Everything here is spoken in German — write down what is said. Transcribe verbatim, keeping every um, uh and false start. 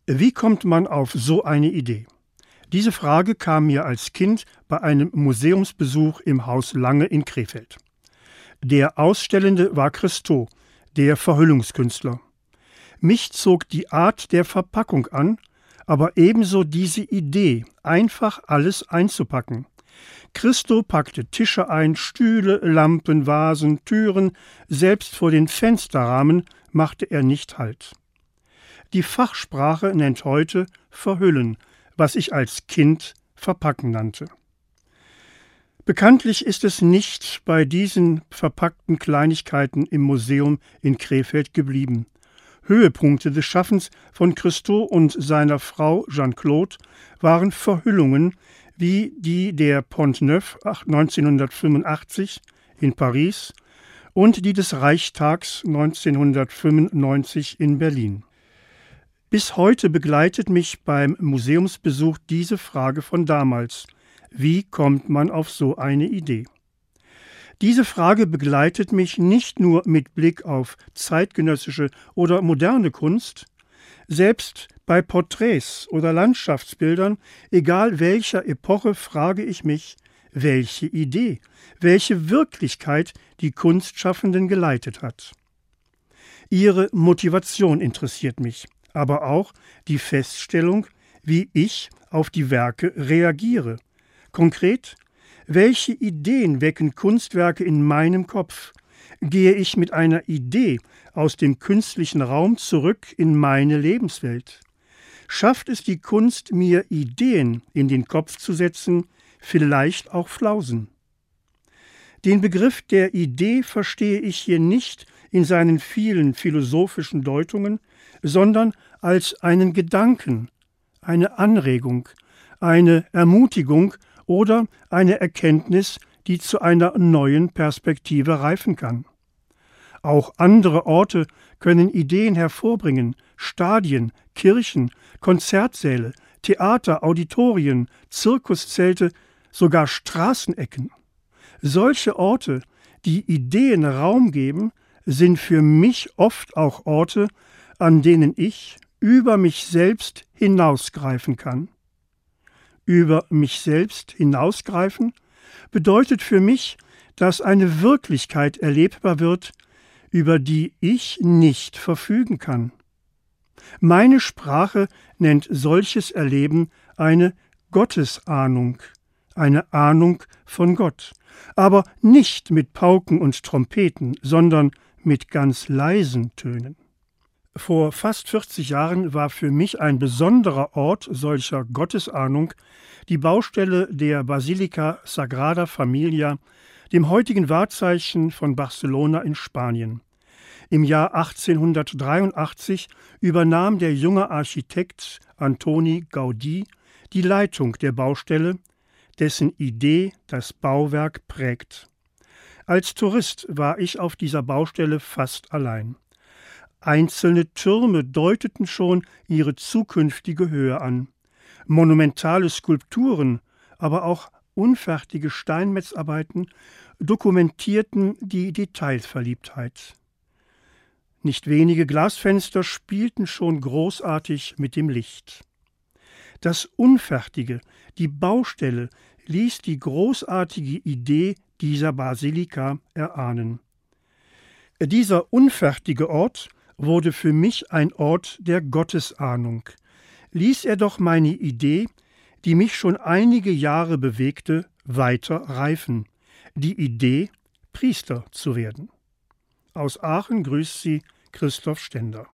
Wie kommt man auf so eine Idee? Diese Frage kam mir als Kind bei einem Museumsbesuch im Haus Lange in Krefeld. Der Ausstellende war Christo, der Verhüllungskünstler. Mich zog die Art der Verpackung an, aber ebenso diese Idee, einfach alles einzupacken. Christo packte Tische ein, Stühle, Lampen, Vasen, Türen, selbst vor den Fensterrahmen machte er nicht Halt. Die Fachsprache nennt heute Verhüllen, was ich als Kind Verpacken nannte. Bekanntlich ist es nicht bei diesen verpackten Kleinigkeiten im Museum in Krefeld geblieben. Höhepunkte des Schaffens von Christo und seiner Frau Jeanne-Claude waren Verhüllungen wie die der Pont Neuf neunzehnhundertfünfundachtzig in Paris und die des Reichstags neunzehnhundertfünfundneunzig in Berlin. Bis heute begleitet mich beim Museumsbesuch diese Frage von damals: Wie kommt man auf so eine Idee? Diese Frage begleitet mich nicht nur mit Blick auf zeitgenössische oder moderne Kunst. Selbst bei Porträts oder Landschaftsbildern, egal welcher Epoche, frage ich mich, welche Idee, welche Wirklichkeit die Kunstschaffenden geleitet hat. Ihre Motivation interessiert mich, aber auch die Feststellung, wie ich auf die Werke reagiere. Konkret: Welche Ideen wecken Kunstwerke in meinem Kopf? Gehe ich mit einer Idee aus dem künstlichen Raum zurück in meine Lebenswelt? Schafft es die Kunst, mir Ideen in den Kopf zu setzen, vielleicht auch Flausen? Den Begriff der Idee verstehe ich hier nicht in seinen vielen philosophischen Deutungen, sondern als einen Gedanken, eine Anregung, eine Ermutigung oder eine Erkenntnis, die zu einer neuen Perspektive reifen kann. Auch andere Orte können Ideen hervorbringen: Stadien, Kirchen, Konzertsäle, Theater, Auditorien, Zirkuszelte, sogar Straßenecken. Solche Orte, die Ideen Raum geben, sind für mich oft auch Orte, an denen ich über mich selbst hinausgreifen kann. Über mich selbst hinausgreifen bedeutet für mich, dass eine Wirklichkeit erlebbar wird, über die ich nicht verfügen kann. Meine Sprache nennt solches Erleben eine Gottesahnung, eine Ahnung von Gott, aber nicht mit Pauken und Trompeten, sondern mit ganz leisen Tönen. Vor fast vierzig Jahren war für mich ein besonderer Ort solcher Gottesahnung die Baustelle der Basilica Sagrada Familia, dem heutigen Wahrzeichen von Barcelona in Spanien. Im Jahr achtzehnhundertdreiundachtzig übernahm der junge Architekt Antoni Gaudí die Leitung der Baustelle, dessen Idee das Bauwerk prägt. Als Tourist war ich auf dieser Baustelle fast allein. Einzelne Türme deuteten schon ihre zukünftige Höhe an. Monumentale Skulpturen, aber auch unfertige Steinmetzarbeiten dokumentierten die Detailverliebtheit. Nicht wenige Glasfenster spielten schon großartig mit dem Licht. Das Unfertige, die Baustelle, ließ die großartige Idee dieser Basilika erahnen. Dieser unfertige Ort wurde für mich ein Ort der Gottesahnung. Ließ er doch meine Idee, die mich schon einige Jahre bewegte, weiter reifen. Die Idee, Priester zu werden. Aus Aachen grüßt Sie Christoph Stender.